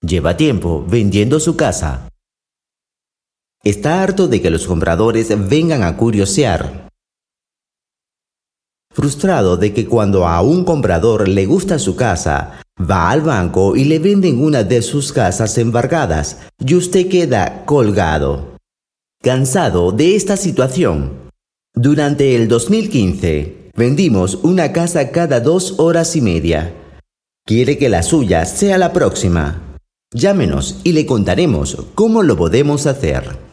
Lleva tiempo vendiendo su casa. Está harto de que los compradores vengan a curiosear. Frustrado de que cuando a un comprador le gusta su casa, va al banco y le venden una de sus casas embargadas y usted queda colgado. Cansado de esta situación. Durante el 2015, vendimos una casa cada 2 horas y media. ¿Quiere que la suya sea la próxima? Llámenos y le contaremos cómo lo podemos hacer.